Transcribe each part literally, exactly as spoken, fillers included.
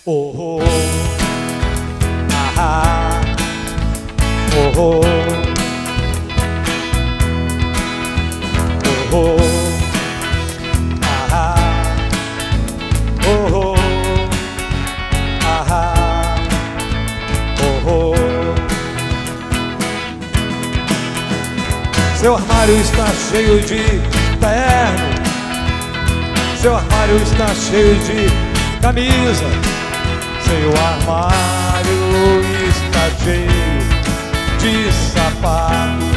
Oh, oh, ah, oh, oh, oh, oh, ah, oh, oh, ah, oh, oh. Seu armário está cheio de terno, seu armário está cheio de camisa, seu armário está cheio de sapato,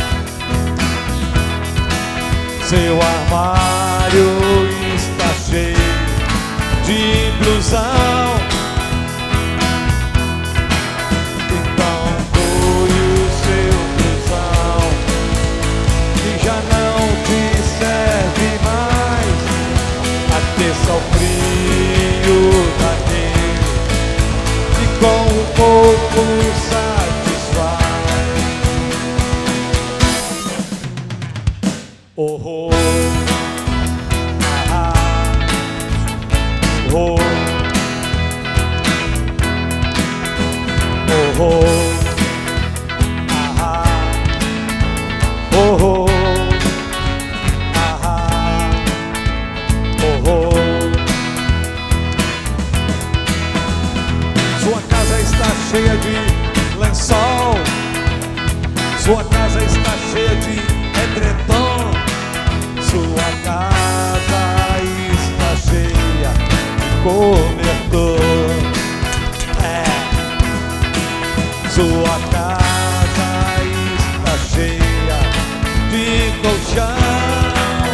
seu armário está cheio de blusão. Então doe o seu blusão, que já não te serve mais, aqueça o frio daquele e com um pouco satisfaz. Oh, oh, ah, oh, oh, oh, ah, oh, oh, ah, oh, oh. Sua casa está cheia de lençol, sua casa está cheia de edredom, sua casa está cheia de cobertor. É. Sua casa está cheia de colchão.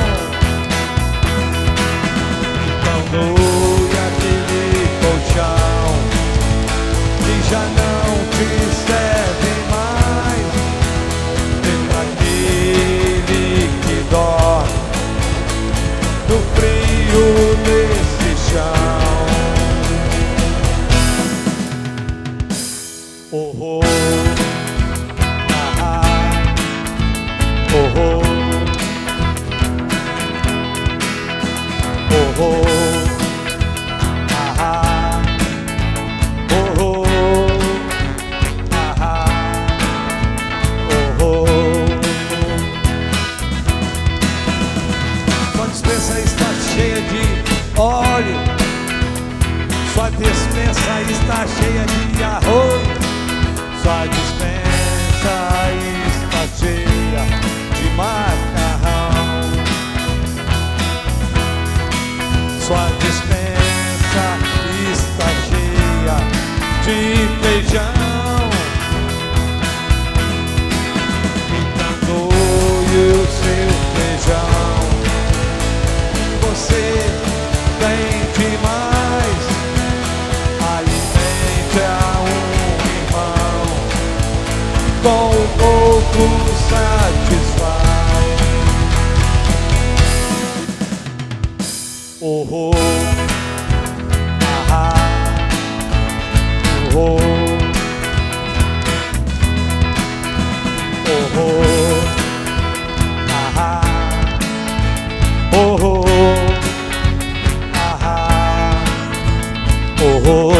Então doe aquele colchão que já não te serve mais, e pra aquele que dorme no frio desse chão. Oh, oh, ah, oh, oh, oh, oh, ah, oh, oh, ah, oh, oh. Sua despensa está cheia de óleo, sua despensa está cheia de arroz, sua despensa está cheia de macarrão, sua despensa está cheia de feijão. Então doe o seu feijão, você tem demais, alimente a um irmão, com um pouco satisfaz. Oh, oh, ah, oh, oh, oh, oh, ah, oh, oh, ah, oh, oh.